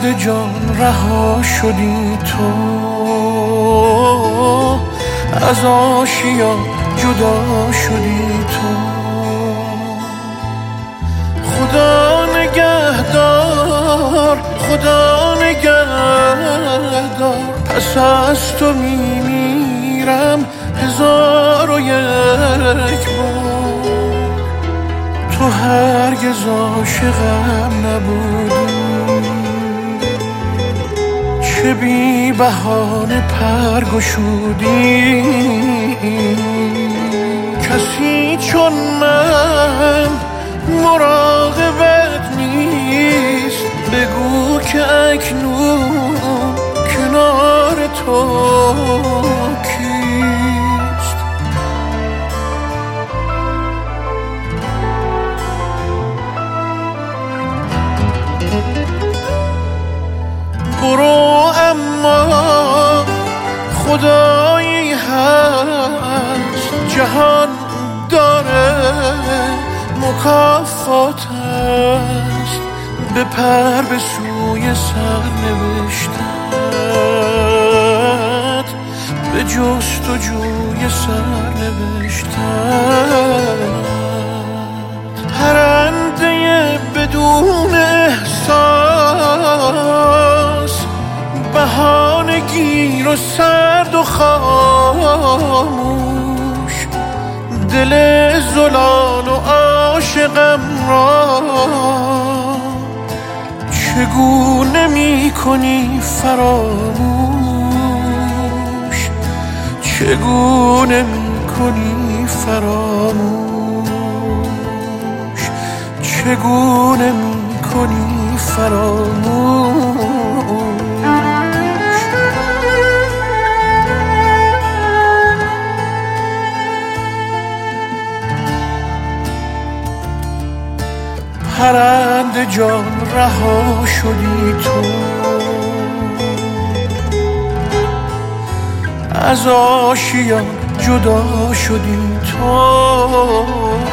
پرنده جان رها شدی تو، از آشیان جدا شدی تو. خدا نگهدار، خدا نگهدار، پس از تو میمیرم 1001 بار. تو هرگز عاشقم نبودی، چه بی بهانه پر گشودی. کسی چون من مراقبت نیست، بگو که اکنون کنار تو کیست. برو اما خدایی هست، جهان داره مکافات است. بپر به سوی سرنوشتت، به جستجوی سرنوشتت. پرنده بدون احساس، بهانه گیر و سرد و خاموش. دل زلال و عاشقم را چگونه می کنی فراموش، چگونه می کنی فراموش، چگونه می کنی فراموش. پرنده جان رها شدی تو، از آشیان جدا شدی تو.